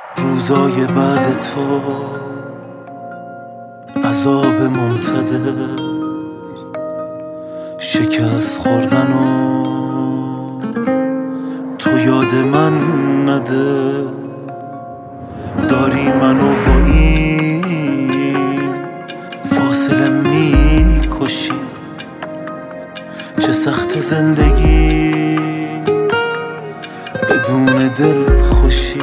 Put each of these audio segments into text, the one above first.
روزای بعد تو عذاب ممتده، شکست خوردن و تو یاد من نده. داری منو با این فاصله میکشی، چه سخت زندگی بدون دل خوشی.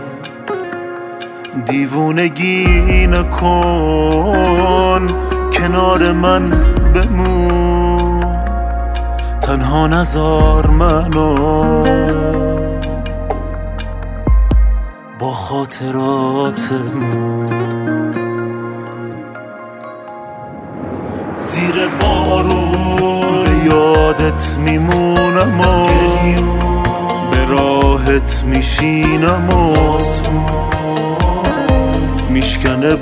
دیوونگی نکن، کنار من بمون، تنها نذار منو با خاطراتمون. زیر بارون به یادت میمونم و به راحت میشینم و میشکنه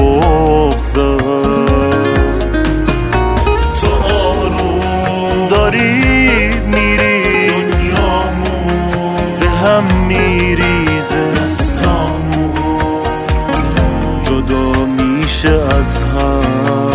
بغضم. تو آروم داری میری، دنیامون به هم میریزه، دستامون جدا میشه از هم.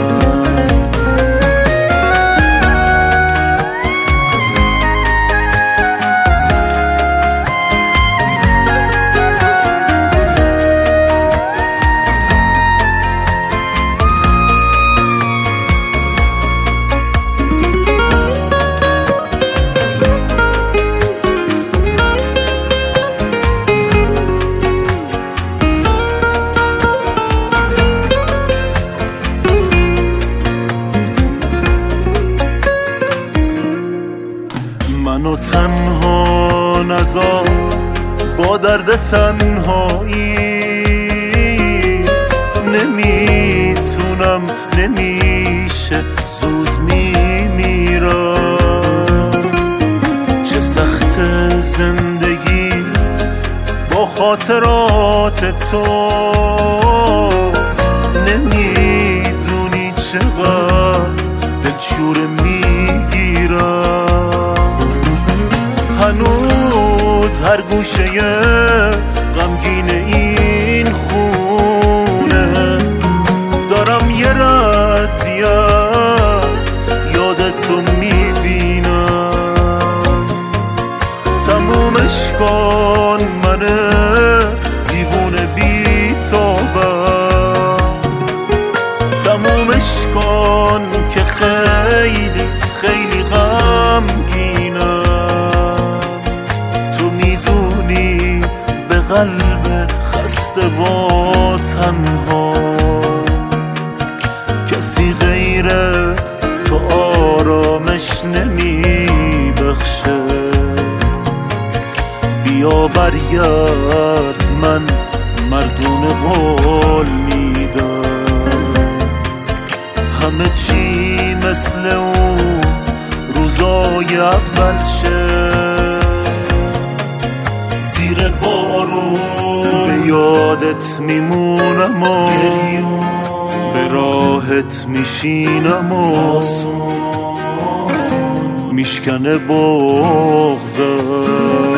منو تنها نذار با درد تنهایی، نمیتونم نمیشه زود میمیرم. چه سخت زندگی با خاطرات تو، نمیدونی چقدر دلشوره میگیرم. هنوز هر گوشه غمگین این خونه دارم یه ردی از یادتو میبینم. تمومش کن من دیوونه بی توبم، تمومش کن که خیلی خیلی غمگینم. قلب خسته و تنها کسی غیر تو آرامش نمیبخشه. بیا برگرد، من مردونه قول میدم، همه چی مثل اون روزای اول شه. زیر بارون به یادت میمونم و به راحت میشینم و میشکنه بغضم.